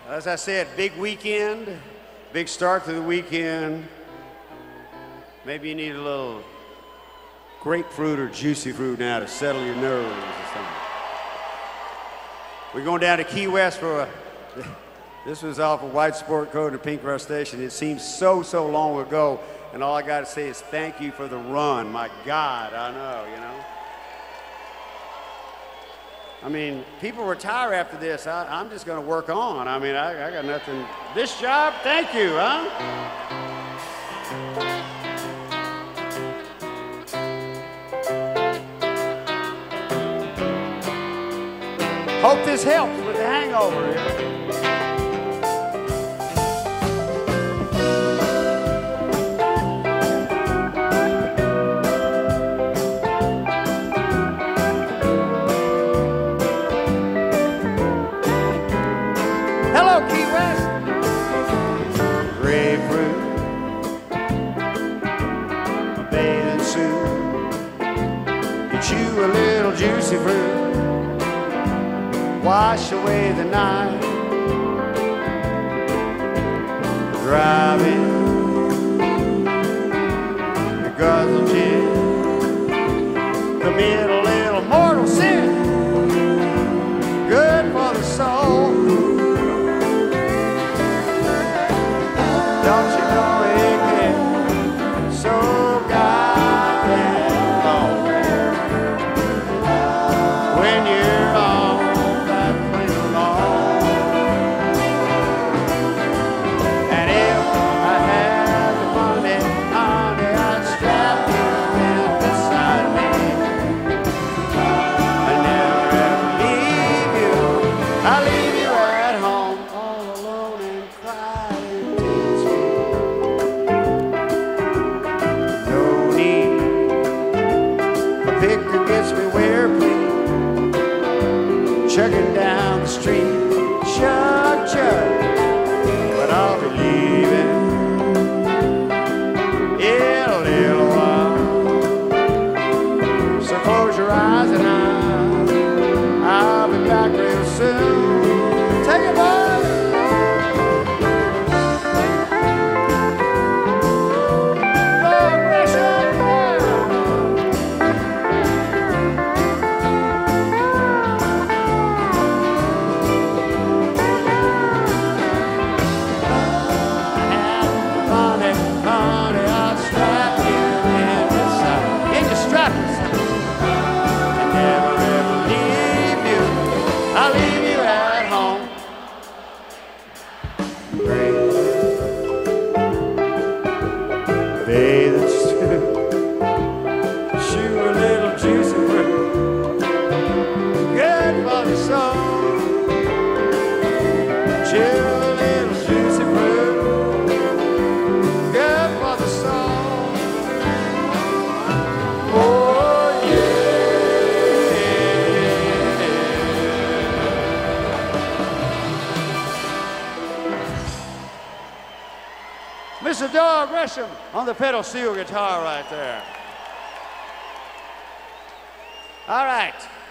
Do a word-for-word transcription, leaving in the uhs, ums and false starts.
As I said, big weekend, big start to the weekend. Maybe you need a little grapefruit or juicy fruit now to settle your nerves or something. We're going down to Key West for a, this was off of White Sport Code and Pink Rush Station. It seems so, so long ago, and all I got to say is thank you for the run. My God, I know, you know. I mean, people retire after this. I, I'm just going to work on. I mean, I, I got nothing. This job, thank you, huh? Hope this helps with the hangover here. Hello, Key West. Grapefruit, a bathing suit, get you a little juicy fruit, wash away the night, driving the guzzle gin, commit a little mortal sin, good for the soul. Don't you know it gets so goddamn long when you're on that plane alone? And if I had the money, honey, I'd strap you in beside me. I'd never ever leave you. I'll leave you at home all alone and cry. Victor gets me where please, chugging down the street, chug, chug, but I'll be leaving in a little while. So close your eyes and I'll, I'll be back real soon. Take it, boy. Mister Doug Gresham on the pedal steel guitar right there. All right.